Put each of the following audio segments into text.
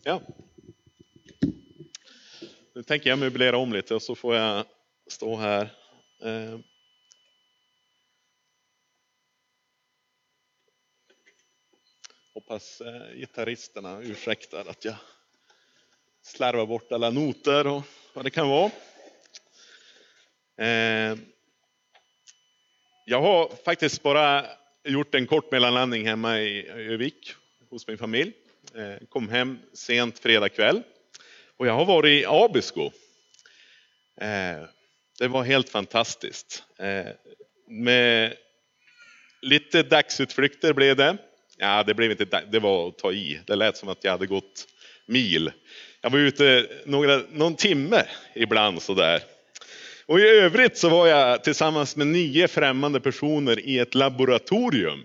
Ja. Nu tänker jag möblera om lite och så får jag stå här. Hoppas gitarristerna ursäktar att jag slarvar bort alla noter och vad det kan vara. Jag har faktiskt bara gjort en kort mellanlandning hemma i Övik hos min familj. Kom hem sent fredag kväll. Och jag har varit i Abisko. Det var helt fantastiskt. Med lite dagsutflykter blev det. Ja, det blev inte det var att ta i. Det lät som att jag hade gått mil. Jag var ute någon timme ibland sådär. Och i övrigt så var jag tillsammans med 9 främmande personer i ett laboratorium.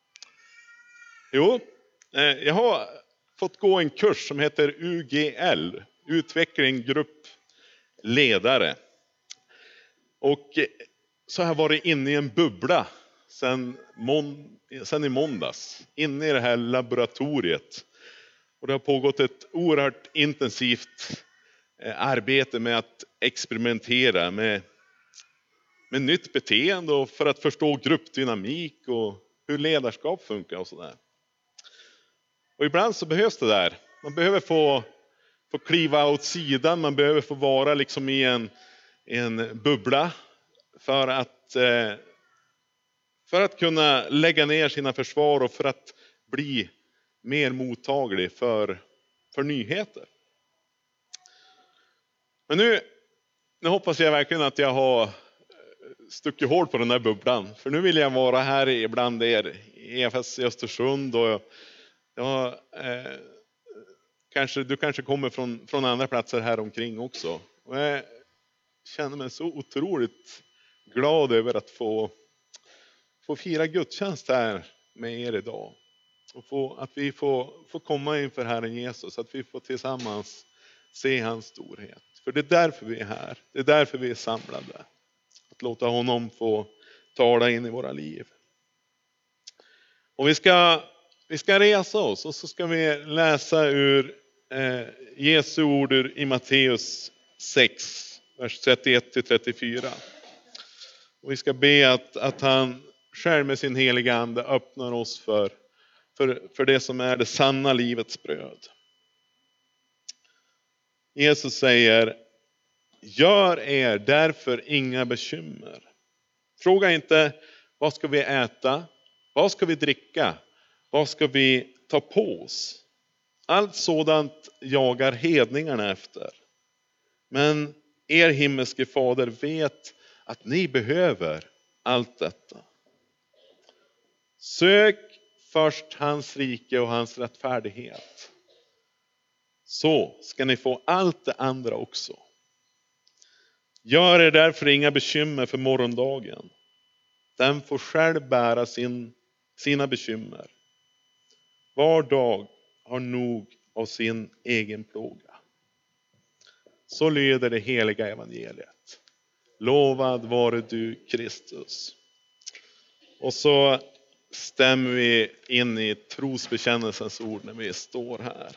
Jo, jag har fått gå en kurs som heter UGL. Utveckling grupp ledare. Och så har jag varit inne i en bubbla sen i måndags. Inne i det här laboratoriet. Och det har pågått ett oerhört intensivt arbete med att experimentera med nytt beteende och för att förstå gruppdynamik och hur ledarskap funkar och sådär. Och ibland så behövs det där. Man behöver få kliva åt sidan, man behöver få vara liksom i en bubbla för att kunna lägga ner sina försvar och för att bli mer mottaglig för nyheter. Men nu hoppas jag verkligen att jag har stuckit hål på den här bubblan. För nu vill jag vara här ibland er i EFS i Östersund. Och du kanske kommer från andra platser här omkring också. Och jag känner mig så otroligt glad över att få fira gudstjänst här med er idag. Och att vi får komma inför Herren Jesus. Att vi får tillsammans se hans storhet. För det är därför vi är här. Det är därför vi är samlade. Att låta honom få tala in i våra liv. Och vi ska resa oss och så ska vi läsa ur Jesu ord i Matteus 6, vers 31-34. Och vi ska be att han själv med sin heliga ande öppnar oss för det som är det sanna livets bröd. Jesus säger: gör er därför inga bekymmer. Fråga inte vad ska vi äta, vad ska vi dricka, vad ska vi ta på oss. Allt sådant jagar hedningarna efter. Men er himmelske fader vet att ni behöver allt detta. Sök först hans rike och hans rättfärdighet. Så ska ni få allt det andra också. Gör er därför inga bekymmer för morgondagen. Den får själv bära sina bekymmer. Var dag har nog av sin egen plåga. Så lyder det heliga evangeliet. Lovad vare du, Kristus. Och så stämmer vi in i trosbekännelsens ord när vi står här.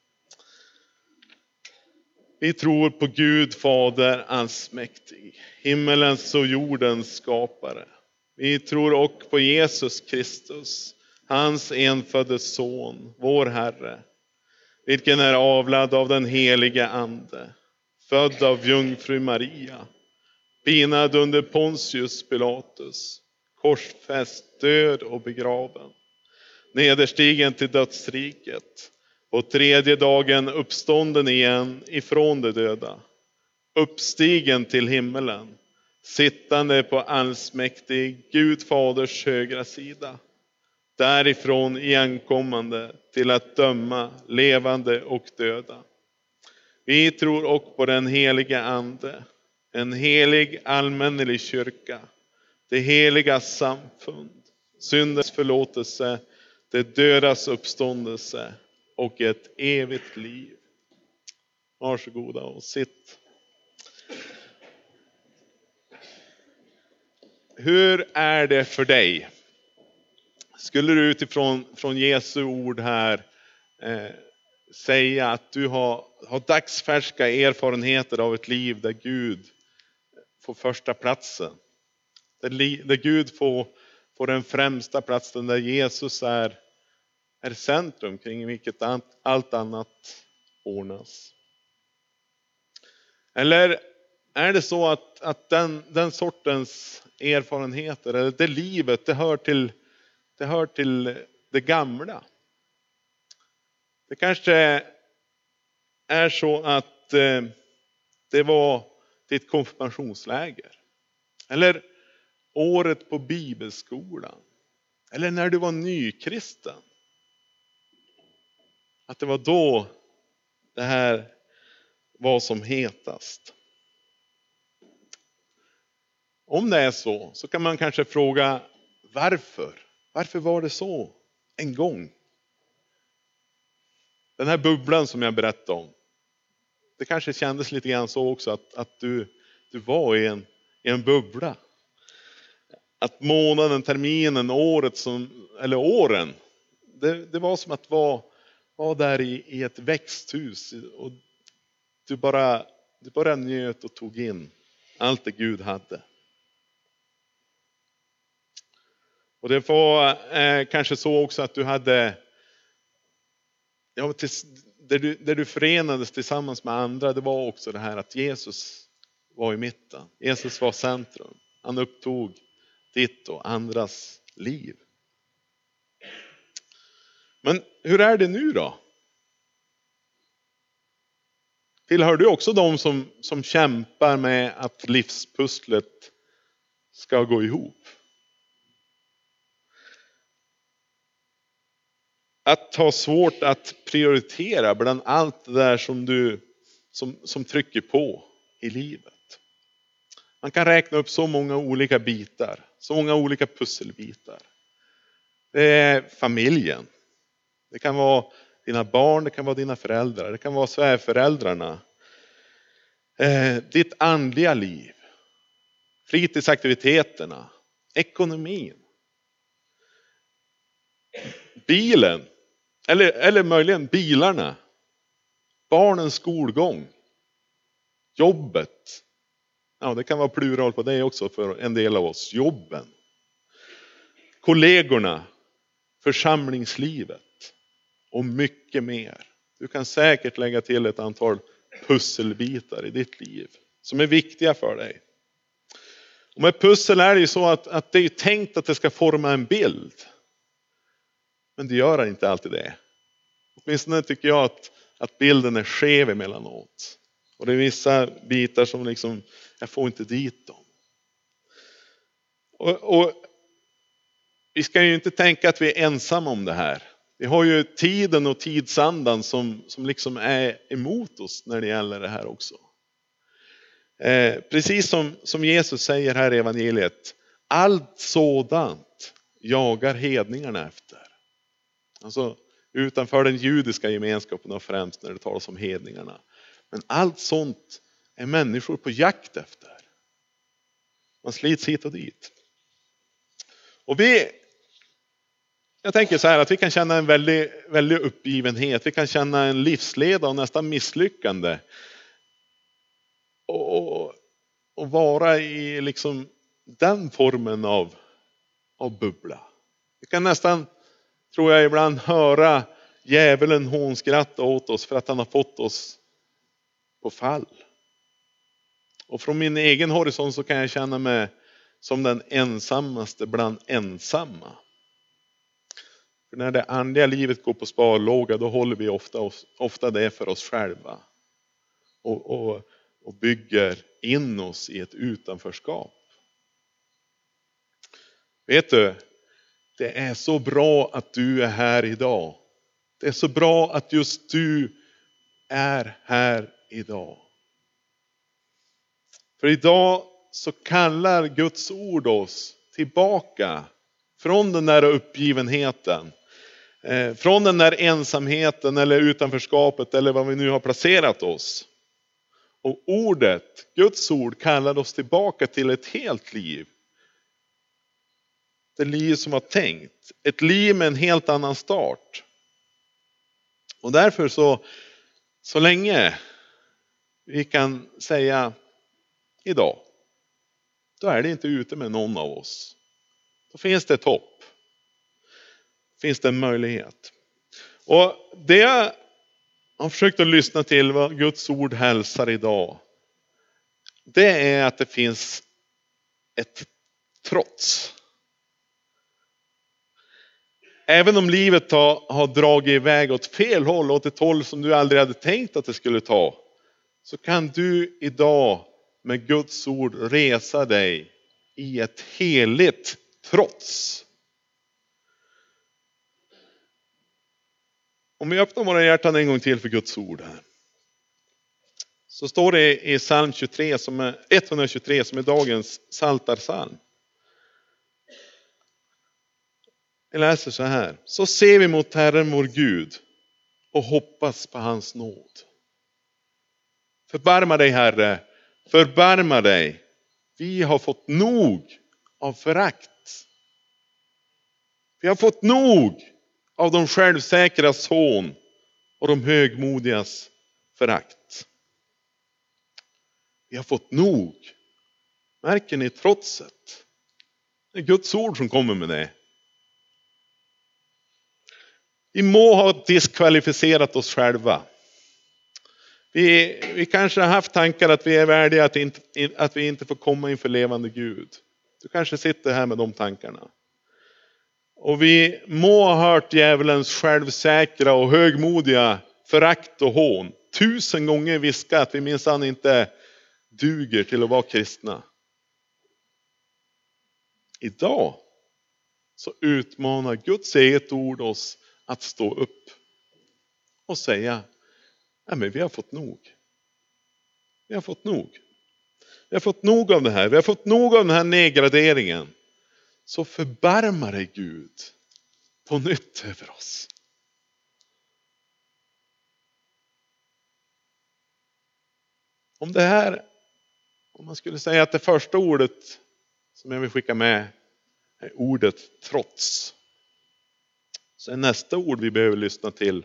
Vi tror på Gud Fader allsmäktig, himmelens och jordens skapare. Vi tror också på Jesus Kristus, hans enfödde son, vår Herre, vilken är avlad av den heliga ande, född av jungfru Maria, pinad under Pontius Pilatus, korsfäst, död och begraven, nederstigen till dödsriket, och 3:e dagen uppstånden igen ifrån de döda, uppstigen till himmelen, sittande på allsmäktig Gud Faders högra sida, därifrån igenkommande till att döma levande och döda. Vi tror också på den heliga ande, en helig allmännelig kyrka, det heliga samfund, syndens förlåtelse, det dödas uppståndelse och ett evigt liv. Varsågoda och sitt. Hur är det för dig? Skulle du utifrån Jesu ord här säga att du har dagsfärska erfarenheter av ett liv där Gud får första platsen. Där Gud får den främsta platsen, där Jesus är centrum kring vilket allt annat ordnas. Eller är det så att den sortens erfarenheter, eller det livet, det hör till det gamla? Det kanske är så att det var ditt konfirmationsläger. Eller året på bibelskolan. Eller när du var nykristen. Att det var då det här var som hetast. Om det är så kan man kanske fråga varför? Varför var det så en gång? Den här bubblan som jag berättade om. Det kanske kändes lite grann så också att du var i en bubbla. Att månaden, terminen, året eller åren. Det var som att vara där i ett växthus. Och du bara njöt och tog in allt det Gud hade. Och det var kanske så också att du hade, där du förenades tillsammans med andra, det var också det här att Jesus var i mitten. Jesus var centrum. Han upptog ditt och andras liv. Men hur är det nu då? Tillhör du också de som kämpar med att livspusslet ska gå ihop? Att ha svårt att prioritera bland allt det där som trycker på i livet. Man kan räkna upp så många olika bitar, så många olika pusselbitar. Det är familjen. Det kan vara dina barn, det kan vara dina föräldrar, det kan vara svärföräldrarna. Ditt andliga liv, fritidsaktiviteterna, ekonomin. Bilen, eller möjligen bilarna, barnens skolgång, jobbet. Ja, det kan vara plural på det också för en del av oss. Jobben, kollegorna, församlingslivet och mycket mer. Du kan säkert lägga till ett antal pusselbitar i ditt liv som är viktiga för dig. Och med pussel är det ju så att det är tänkt att det ska forma en bild. Men det gör inte alltid det. Åtminstone tycker jag att bilden är skev emellanåt. Och det är vissa bitar som liksom, jag får inte dit dem. Och vi ska ju inte tänka att vi är ensamma om det här. Vi har ju tiden och tidsandan som liksom är emot oss när det gäller det här också. Precis som Jesus säger här i evangeliet. Allt sådant jagar hedningarna efter. Alltså utanför den judiska gemenskapen och främst när det talas om hedningarna. Men allt sånt är människor på jakt efter. Man slits hit och dit. Och jag tänker så här att vi kan känna en väldig uppgivenhet. Vi kan känna en livsleda och nästan misslyckande. Och vara i liksom den formen av bubbla. Vi kan nästan, tror jag, ibland höra djävulen hånskratta åt oss för att han har fått oss på fall. Och från min egen horisont så kan jag känna mig som den ensammaste bland ensamma. För när det andliga livet går på sparlåga, då håller vi ofta det för oss själva. Och bygger in oss i ett utanförskap. Vet du, det är så bra att du är här idag. Det är så bra att just du är här idag. För idag så kallar Guds ord oss tillbaka från den där uppgivenheten. Från den där ensamheten eller utanförskapet eller vad vi nu har placerat oss. Och ordet, Guds ord, kallar oss tillbaka till ett helt liv. Det liv som var tänkt. Ett liv med en helt annan start. Och därför så länge vi kan säga idag, då är det inte ute med någon av oss. Då finns det ett hopp. Finns det en möjlighet. Och det jag har försökt att lyssna till vad Guds ord hälsar idag. Det är att det finns ett trots. Även om livet har dragit iväg åt fel håll, åt ett håll som du aldrig hade tänkt att det skulle ta. Så kan du idag med Guds ord resa dig i ett heligt trots. Om vi öppnar våra hjärtan en gång till för Guds ord här. Så står det i psalm 123 som är dagens psaltarpsalm. Jag läser så här. Så ser vi mot Herren vår Gud och hoppas på hans nåd. Förbarma dig, Herre, förbarma dig. Vi har fått nog av förakt. Vi har fått nog av de självsäkras hån och de högmodigas förakt. Vi har fått nog. Märker ni trotset? Det är Guds ord som kommer med det. Vi må ha diskvalificerat oss själva. Vi kanske har haft tankar att vi är värdiga att vi inte får komma inför levande Gud. Du kanske sitter här med de tankarna. Och vi må ha hört djävulens självsäkra och högmodiga förakt och hån 1000 gånger viska att vi minsann inte duger till att vara kristna. Idag så utmanar Guds eget ord oss att stå upp och säga: ja, men vi har fått nog. Vi har fått nog. Vi har fått nog av det här. Vi har fått nog av den här nedgraderingen. Så förbarmar dig Gud på nytt över oss. Om det här, om man skulle säga att det första ordet som jag vill skicka med är ordet trots. Så är nästa ord vi behöver lyssna till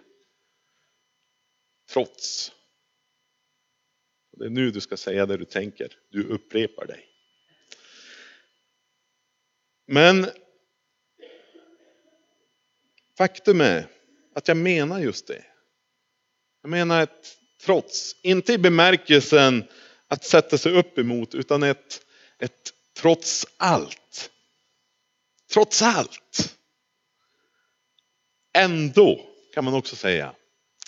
trots. Det är nu du ska säga det du tänker. Du upprepar dig. Men faktum är att jag menar just det. Jag menar ett trots. Inte i bemärkelsen att sätta sig upp emot, utan ett trots allt. Trots allt. Ändå kan man också säga.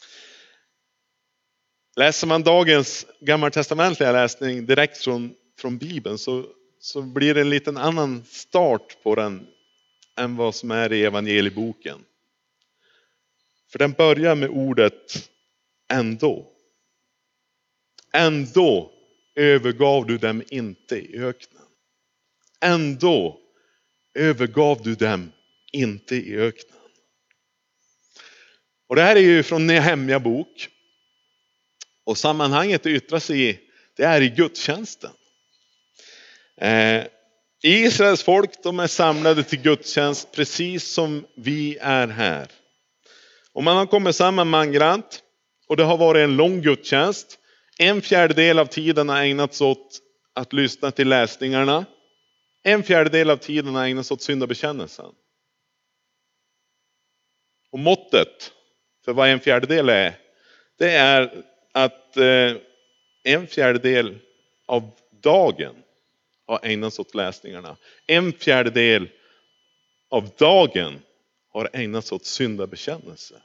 Läser man dagens gammaltestamentliga läsning direkt från Bibeln så blir det en liten annan start på den än vad som är i evangelieboken. För den börjar med ordet ändå. Ändå övergav du dem inte i öknen. Ändå övergav du dem inte i öknen. Och det här är ju från Nehemja bok. Och sammanhanget det yttrar sig i, det är i gudstjänsten. Israels folk, de är samlade till gudstjänst precis som vi är här. Och man har kommit samman mangrant och det har varit en lång gudstjänst. 1/4 av tiden har ägnats åt att lyssna till läsningarna. 1/4 av tiden har ägnats åt syndabekännelsen. Och måttet för vad 1/4 är, det är att 1/4 av dagen har ägnats åt läsningarna. 1/4 av dagen har ägnats åt syndabekännelse.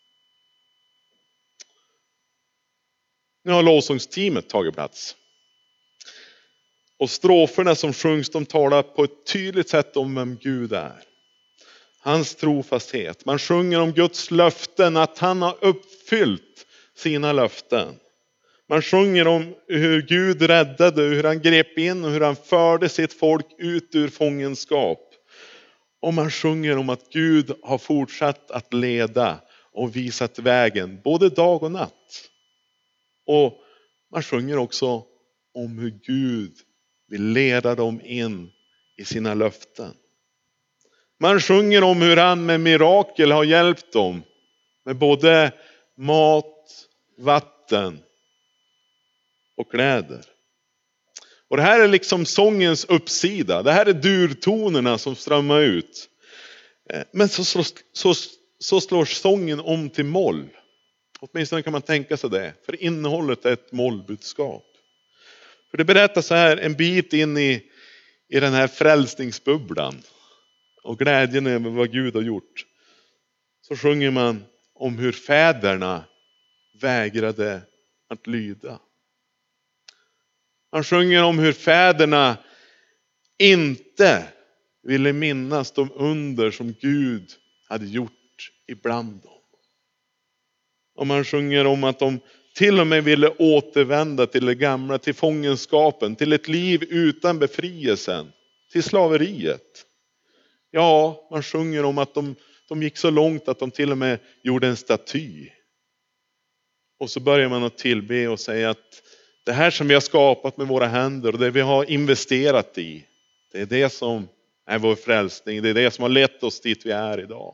Nu har lovsångsteamet tagit plats. Och stroferna som sjungs, de talar på ett tydligt sätt om vem Gud är. Hans trofasthet. Man sjunger om Guds löften, att han har uppfyllt sina löften. Man sjunger om hur Gud räddade, hur han grep in och hur han förde sitt folk ut ur fångenskap. Och man sjunger om att Gud har fortsatt att leda och visat vägen både dag och natt. Och man sjunger också om hur Gud vill leda dem in i sina löften. Man sjunger om hur han med mirakel har hjälpt dem med både mat, vatten och kläder. Och det här är liksom sångens uppsida. Det här är durtonerna som strömmar ut. Men så slår sången om till moll. Åtminstone kan man tänka sig det. För innehållet är ett mollbudskap. För det berättar så här en bit in i den här frälsningsbubblan. Och glädjen över vad Gud har gjort. Så sjunger man om hur fäderna vägrade att lyda. Han sjunger om hur fäderna inte ville minnas de under som Gud hade gjort ibland dem. Och man sjunger om att de till och med ville återvända till det gamla, till fångenskapen, till ett liv utan befrielsen, till slaveriet. Ja, man sjunger om att de gick så långt att de till och med gjorde en staty. Och så börjar man att tillbe och säga att det här som vi har skapat med våra händer och det vi har investerat i, det är det som är vår frälsning. Det är det som har lett oss dit vi är idag.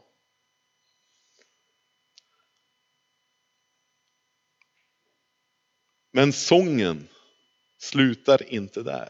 Men sången slutar inte där.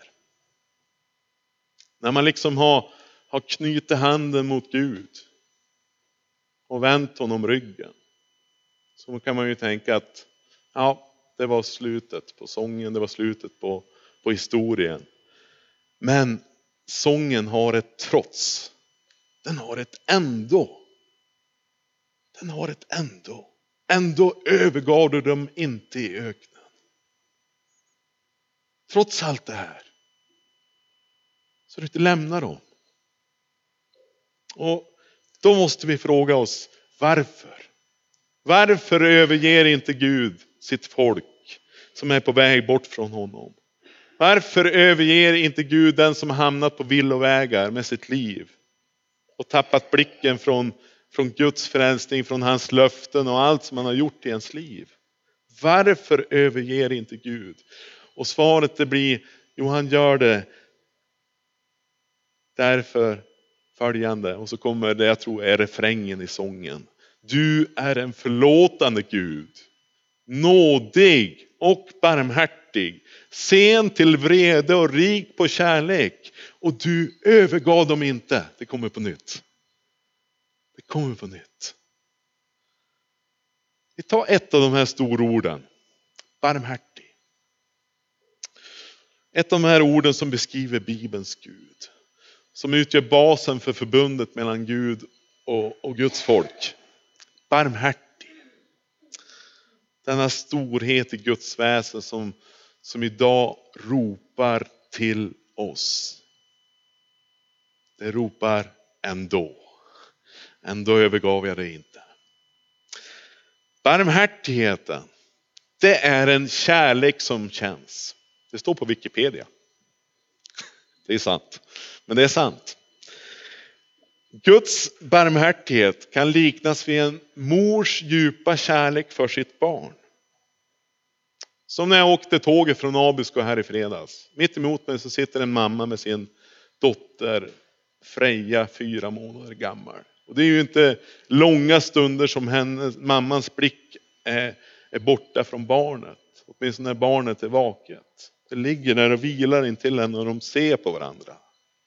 När man liksom har knutit handen mot Gud och vänt honom ryggen, så kan man ju tänka att ja, det var slutet på sången, det var slutet på historien. Men sången har ett trots. Den har ett ändå. Den har ett ändå. Ändå övergav du dem inte i öknen. Trots allt det här. Så du inte lämnar dem. Och då måste vi fråga oss varför. Varför överger inte Gud sitt folk som är på väg bort från honom? Varför överger inte Gud den som hamnat på villovägar med sitt liv? Och tappat blicken från Guds frälsning, från hans löften och allt som han har gjort i ens liv. Varför överger inte Gud? Och svaret det blir, jo han gör det därför följande. Och så kommer det jag tror är refrängen i sången. Du är en förlåtande Gud, nådig och barmhärtig, sen till vrede och rik på kärlek. Och du övergav dem inte. Det kommer på nytt. Det kommer på nytt. Vi tar ett av de här stororden. Barmhärtig. Ett av de här orden som beskriver Bibelns Gud. Som utgör basen för förbundet mellan Gud och Guds folk. Barmhärtig. Denna storhet i Guds väsen som idag ropar till oss. Det ropar ändå. Ändå övergav jag det inte. Barmhärtigheten. Det är en kärlek som känns. Det står på Wikipedia. Det är sant. Men det är sant. Guds barmhärtighet kan liknas vid en mors djupa kärlek för sitt barn. Som när jag åkte tåget från Abisko här i fredags. Mitt emot mig så sitter en mamma med sin dotter Freja, 4 månader gammal. Och det är ju inte långa stunder som mammans blick är borta från barnet. Åtminstone när barnet är vaket. Det ligger där och vilar intill henne och de ser på varandra.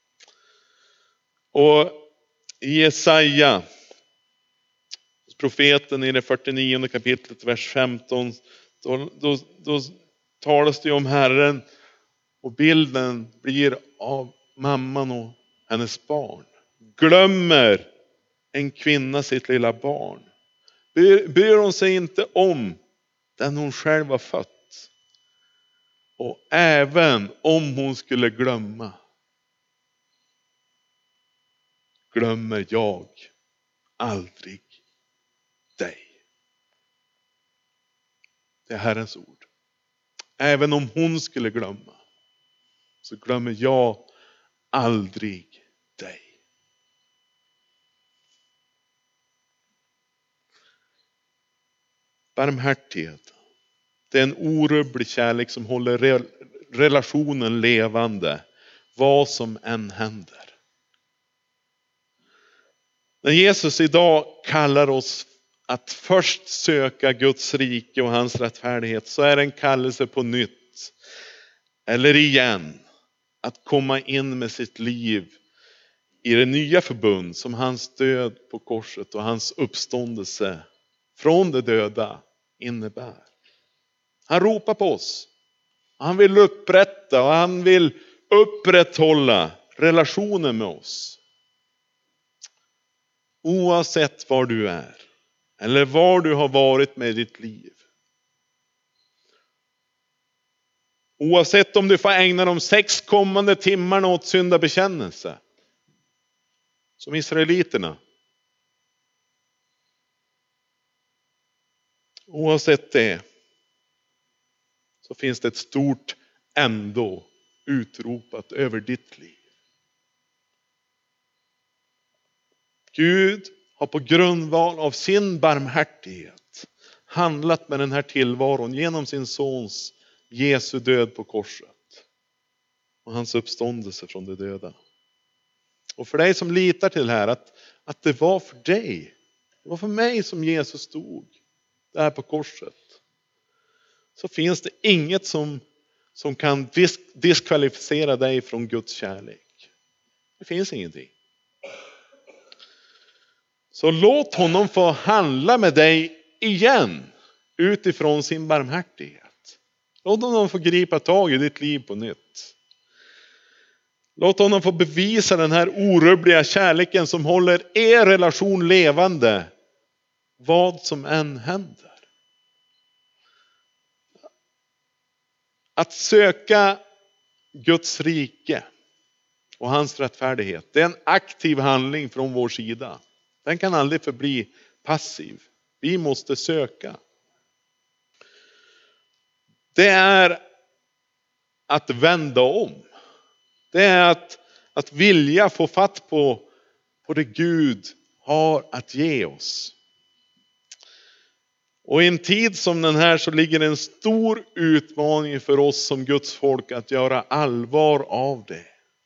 Och i Jesaja, profeten i det 49 kapitlet, vers 15, då talas det om Herren och bilden blir av mamman och hennes barn. Glömmer en kvinna sitt lilla barn? Bryr hon sig inte om den hon själv har fött? Och även om hon skulle glömma, glömmer jag aldrig dig. Det är Herrens ord. Även om hon skulle glömma, så glömmer jag aldrig dig. Barmhärtighet. Det är en orubblig kärlek som håller relationen levande. Vad som än händer. När Jesus idag kallar oss att först söka Guds rike och hans rättfärdighet, så är det en kallelse på nytt. Eller igen. Att komma in med sitt liv i det nya förbund som hans död på korset och hans uppståndelse från de döda innebär. Han ropar på oss. Han vill upprätta och han vill upprätthålla relationen med oss. Oavsett var du är. Eller var du har varit med ditt liv. Oavsett om du får ägna de 6 kommande timmarna åt syndabekännelse. Som israeliterna. Oavsett det. Så finns det ett stort ändå utropat över ditt liv. Gud har på grundval av sin barmhärtighet handlat med den här tillvaron genom sin sons Jesu död på korset. Och hans uppståndelse från de döda. Och för dig som litar till det här, att det var för dig. Det var för mig som Jesus stod där på korset. Så finns det inget som kan diskvalificera dig från Guds kärlek. Det finns ingenting. Så låt honom få handla med dig igen utifrån sin barmhärtighet. Låt honom få gripa tag i ditt liv på nytt. Låt honom få bevisa den här orubbliga kärleken som håller er relation levande. Vad som än händer. Att söka Guds rike och hans rättfärdighet. Det är en aktiv handling från vår sida. Den kan aldrig förbli passiv. Vi måste söka. Det är att vända om. Det är att vilja få fatt på det Gud har att ge oss. Och i en tid som den här så ligger en stor utmaning för oss som Guds folk att göra allvar av det.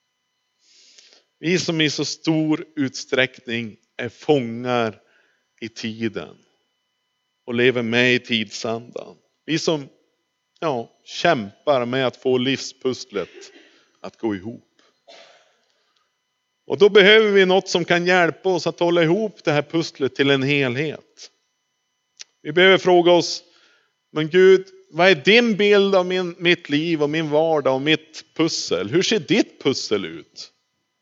Vi som i så stor utsträckning är fångar i tiden och lever med i tidsandan. Vi som kämpar med att få livspusslet att gå ihop. Och då behöver vi något som kan hjälpa oss att hålla ihop det här pusslet till en helhet. Vi behöver fråga oss, men Gud, vad är din bild av mitt liv och min vardag och mitt pussel? Hur ser ditt pussel ut?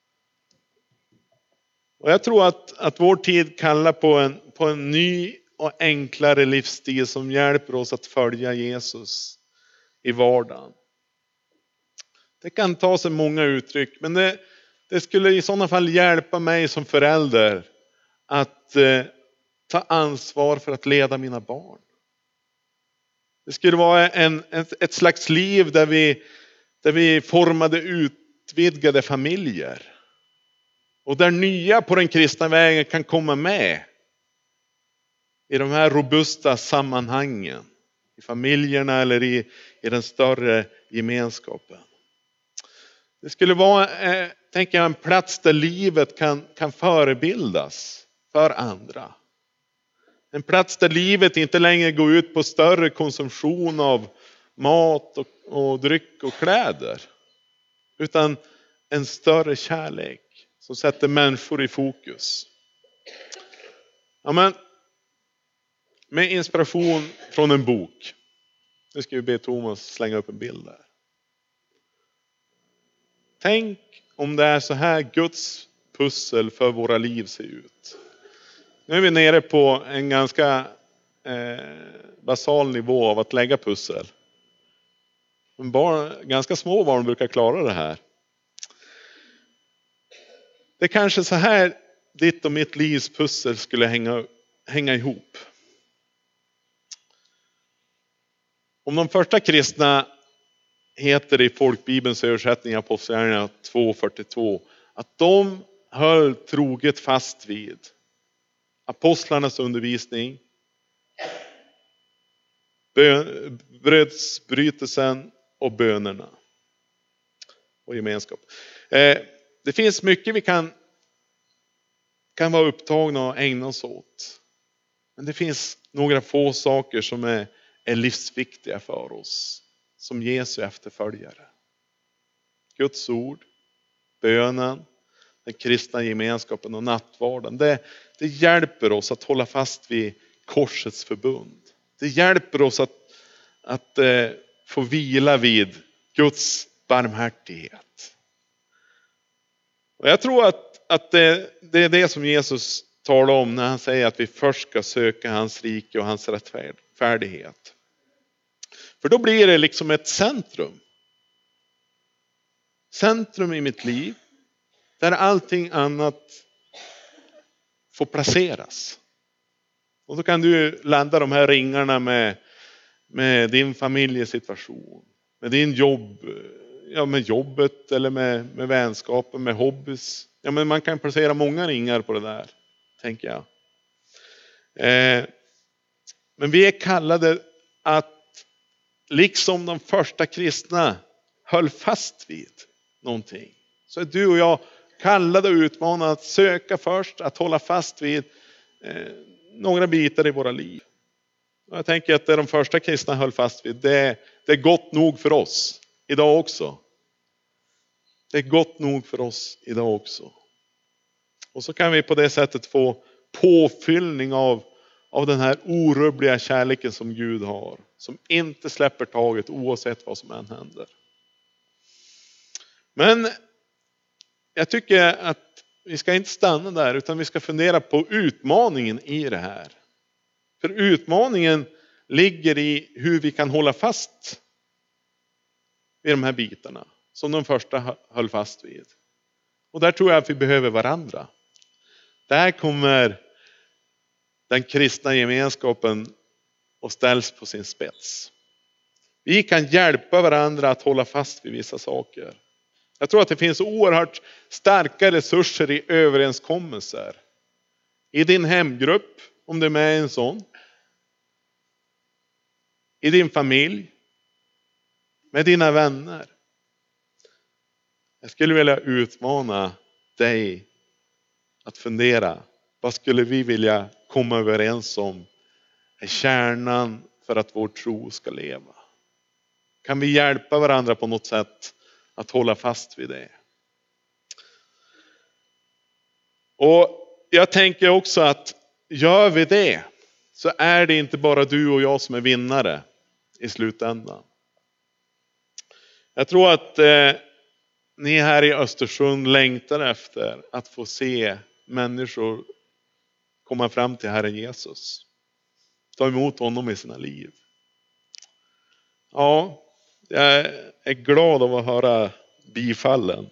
Och jag tror att vår tid kallar på en ny och enklare livsstil som hjälper oss att följa Jesus i vardagen. Det kan ta sig många uttryck, men det skulle i sådana fall hjälpa mig som förälder att ta ansvar för att leda mina barn. Det skulle vara ett slags liv där vi formade utvidgade familjer. Och där nya på den kristna vägen kan komma med i de här robusta sammanhangen. I familjerna eller i den större gemenskapen. Det skulle vara, tänker jag, en plats där livet kan förebildas för andra. En plats där livet inte längre går ut på större konsumtion av mat och dryck och kläder. Utan en större kärlek som sätter människor i fokus. Amen. Med inspiration från en bok. Nu ska vi be Thomas slänga upp en bild där. Tänk om det är så här Guds pussel för våra liv ser ut. Nu är vi nere på en ganska basal nivå av att lägga pussel. Ganska små barn brukar klara det här. Det är kanske så här ditt och mitt livs pussel skulle hänga ihop. Om de första kristna heter i folkbibelns översättning av Apostlagärningarna 2:42 att de höll troget fast vid apostlarnas undervisning, brödsbrytelsen och bönerna och gemenskap. Det finns mycket vi kan vara upptagna och ägna oss åt. Men det finns några få saker som är livsviktiga för oss som Jesu efterföljare. Guds ord, bönen, den kristna gemenskapen och nattvarden. Det hjälper oss att hålla fast vid korsets förbund. Det hjälper oss att få vila vid Guds barmhärtighet. Och jag tror att det är det som Jesus talar om när han säger att vi först ska söka hans rike och hans rättfärdighet. För då blir det liksom ett centrum. Centrum i mitt liv. Där allting annat får placeras. Och då kan du landa de här ringarna med din familjesituation. Med din jobb. Ja, med jobbet eller med vänskapen, med hobbys. Ja, men man kan placera många ringar på det där, tänker jag. Men vi är kallade att liksom de första kristna höll fast vid någonting. Så är du och jag kallade och utmanade att söka först, att hålla fast vid några bitar i våra liv. Och jag tänker att det de första kristna höll fast vid, det är gott nog för oss idag också. Det är gott nog för oss idag också. Och så kan vi på det sättet få påfyllning av den här orubbliga kärleken som Gud har. Som inte släpper taget oavsett vad som än händer. Men jag tycker att vi ska inte stanna där utan vi ska fundera på utmaningen i det här. För utmaningen ligger i hur vi kan hålla fast vid de här bitarna som de första höll fast vid. Och där tror jag att vi behöver varandra. Där kommer den kristna gemenskapen och ställs på sin spets. Vi kan hjälpa varandra att hålla fast vid vissa saker. Jag tror att det finns oerhört starka resurser i överenskommelser. I din hemgrupp, om du är med i en sån. I din familj. Med dina vänner. Jag skulle vilja utmana dig att fundera. Vad skulle vi vilja komma överens om är kärnan för att vår tro ska leva? Kan vi hjälpa varandra på något sätt att hålla fast vid det? Och jag tänker också att gör vi det så är det inte bara du och jag som är vinnare i slutändan. Jag tror att ni här i Östersund längtar efter att få se människor komma fram till Herren Jesus. Ta emot honom i sina liv. Ja, jag är glad av att höra bifallen.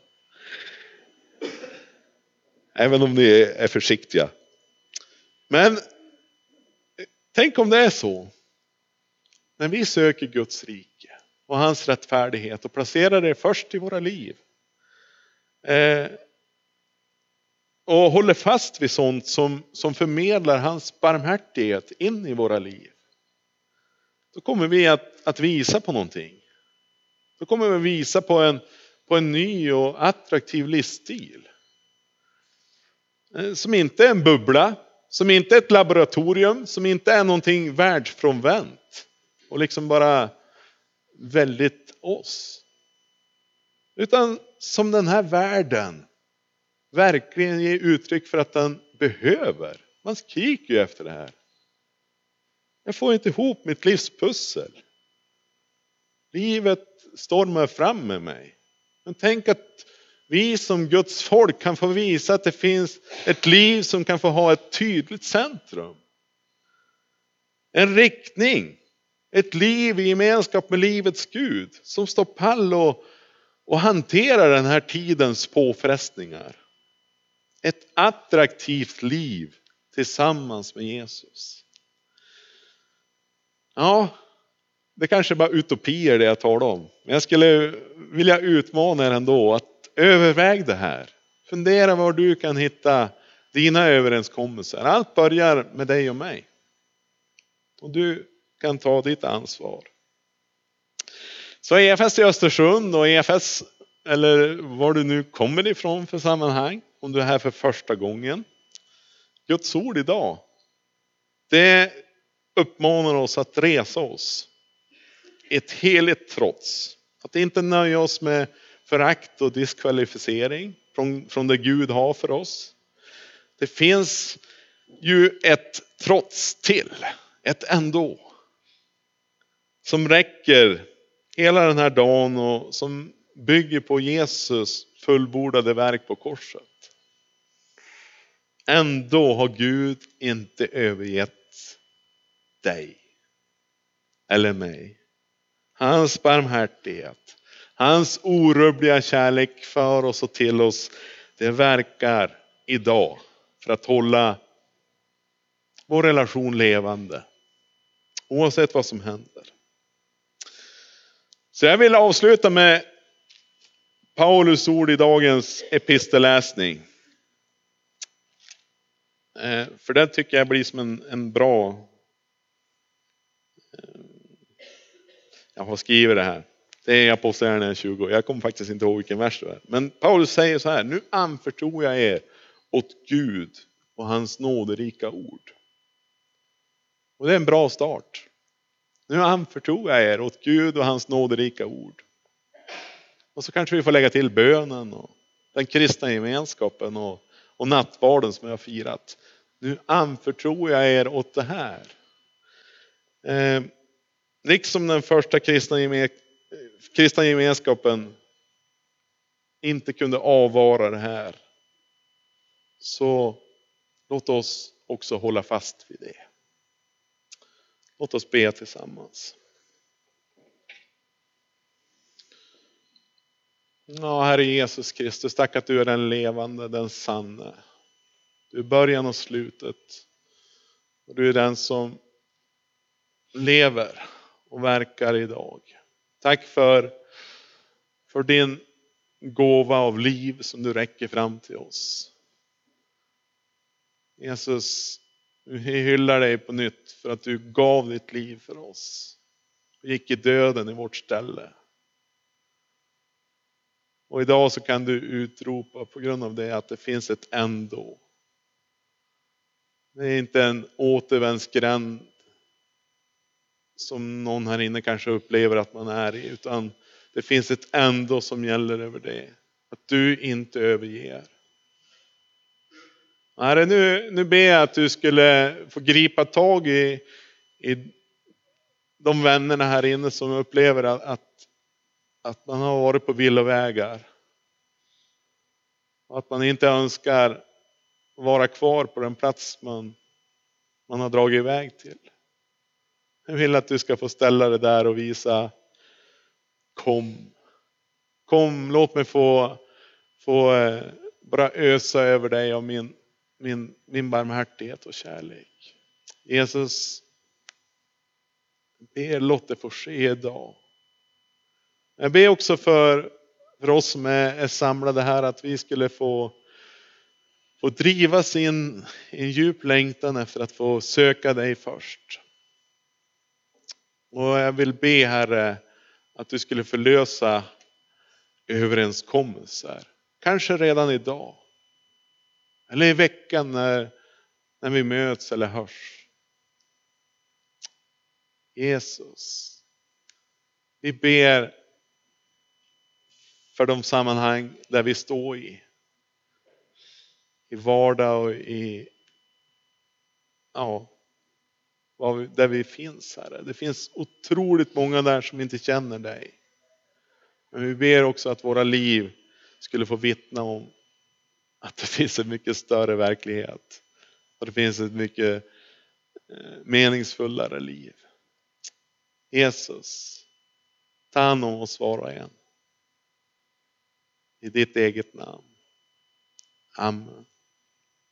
Även om ni är försiktiga. Men tänk om det är så. När vi söker Guds rike och hans rättfärdighet och placerar det först i våra liv. Och håller fast vid sånt som förmedlar hans barmhärtighet in i våra liv. Då kommer vi att visa på någonting. Då kommer vi visa på en ny och attraktiv livsstil. Som inte är en bubbla. Som inte är ett laboratorium. Som inte är någonting världsfrånvänt. Och liksom bara väldigt oss. Utan som den här världen verkligen ger uttryck för att den behöver. Man skriker ju efter det här. Jag får inte ihop mitt livspussel. Livet stormar fram med mig. Men tänk att vi som Guds folk kan få visa att det finns ett liv som kan få ha ett tydligt centrum. En riktning. Ett liv i gemenskap med livets Gud. Som står pall och hanterar den här tidens påfrestningar. Ett attraktivt liv tillsammans med Jesus. Ja, det kanske bara utopier det jag talar om. Men jag skulle vilja utmana er ändå att överväg det här. Fundera var du kan hitta dina överenskommelser. Allt börjar med dig och mig. Och du kan ta ditt ansvar. Så EFS i Östersund och EFS eller var du nu kommer ifrån för sammanhang. Om du är här för första gången. Guds ord idag. Det uppmanar oss att resa oss. Ett heligt trots. Att inte nöja oss med förakt och diskvalificering från det Gud har för oss. Det finns ju ett trots till. Ett ändå. Som räcker hela den här dagen och som bygger på Jesus fullbordade verk på korset. Ändå har Gud inte övergett dig eller mig. Hans barmhärtighet, hans orubbliga kärlek för oss och till oss, det verkar idag för att hålla vår relation levande. Oavsett vad som händer. Så jag vill avsluta med Paulus ord i dagens epistelläsning. För det tycker jag blir som en bra... Jag har skrivit det här. Det är Apostlagärningarna 20. Jag kommer faktiskt inte ihåg vilken vers det är. Men Paulus säger så här. Nu anförtror jag er åt Gud och hans nåderika ord. Och det är en bra start. Nu anförtror jag er åt Gud och hans nåderika ord. Och så kanske vi får lägga till bönen och den kristna gemenskapen och nattvarden som jag har firat. Nu anförtror jag er åt det här. Liksom den första kristna gemenskapen inte kunde avvara det här. Så låt oss också hålla fast vid det. Låt oss be tillsammans. Ja, Herre Jesus Kristus, tack att du är den levande, den sanne. Du är början och slutet. Och du är den som lever och verkar idag. Tack för din gåva av liv som du räcker fram till oss. Jesus, vi hyllar dig på nytt för att du gav ditt liv för oss. Du gick i döden i vårt ställe. Och idag så kan du utropa på grund av det att det finns ett ändå. Det är inte en återvändsgränd som någon här inne kanske upplever att man är i. Utan det finns ett ändå som gäller över det. Att du inte överger. Herre, nu ber jag att du skulle få gripa tag i de vännerna här inne som upplever att man har varit på villovägar. Och att man inte önskar vara kvar på den plats man har dragit iväg till. Jag vill att du ska få ställa det där och visa: Kom, låt mig få bara ösa över dig av min barmhärtighet och kärlek. Jesus, ber låt det få ske idag. Jag ber också för oss som är samlade här att vi skulle få drivas in i en djup längtan efter att få söka dig först. Och jag vill be, Herre, att du skulle förlösa överenskommelser. Kanske redan idag. Eller i veckan när vi möts eller hörs. Jesus, vi ber för de sammanhang där vi står i vardag och där vi finns, Herre. Det finns otroligt många där som inte känner dig. Men vi ber också att våra liv skulle få vittna om att det finns en mycket större verklighet. Och det finns ett mycket meningsfullare liv. Jesus, ta hand om oss var och en. I ditt eget namn. Amen.